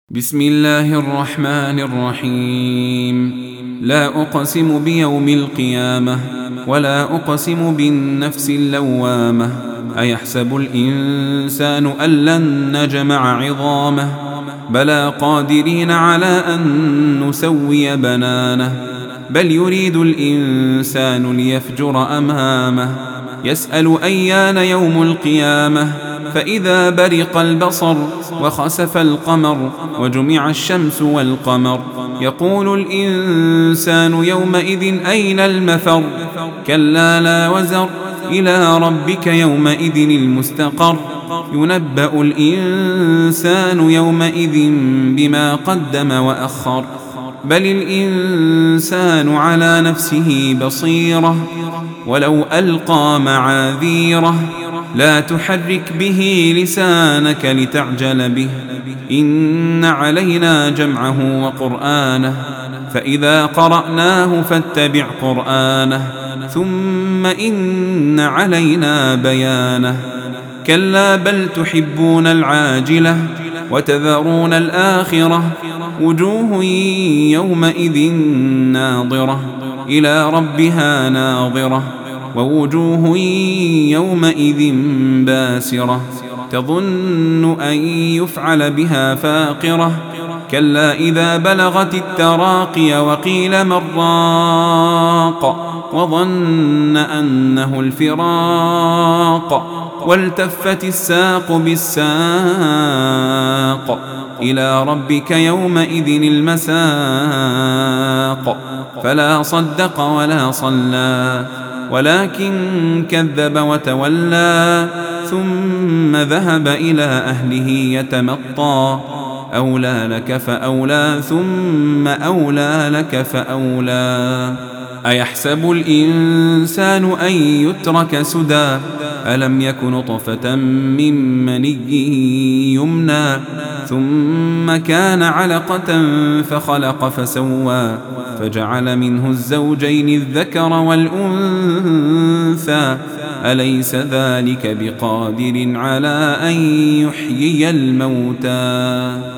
بسم الله الرحمن الرحيم. لا أقسم بيوم القيامة ولا أقسم بالنفس اللوامة. أيحسب الإنسان أن لن نجمع عظامه بلى قادرين على أن نسوي بنانه. بل يريد الإنسان ليفجر أمامه يسأل أيان يوم القيامة. فإذا برق البصر وخسف القمر وجمع الشمس والقمر يقول الإنسان يومئذ أين المفر. كلا لا وزر إلى ربك يومئذ المستقر. ينبأ الإنسان يومئذ بما قدم وأخر. بل الإنسان على نفسه بصيرة ولو ألقى معاذيره. لا تحرك به لسانك لتعجل به إن علينا جمعه وقرآنه فإذا قرأناه فاتبع قرآنه ثم إن علينا بيانه. كلا بل تحبون العاجلة وتذرون الآخرة. وجوه يومئذ ناظرة إلى ربها ناظرة ووجوه يومئذ باسرة تظن أن يفعل بها فاقرة. كلا إذا بلغت التراقي وقيل من راق وظن أنه الفراق والتفت الساق بالساق إلى ربك يومئذ المساق. فلا صدق ولا صلى ولكن كذب وتولى ثم ذهب إلى أهله يتمطى. أولى لك فأولى ثم أولى لك فأولى. أيحسب الإنسان أن يترك سدى ألم يك نطفة من مني يمنى ثم كان علقة فخلق فسوى فجعل منه الزوجين الذكر والأنثى. أليس ذلك بقادر على أن يحيي الموتى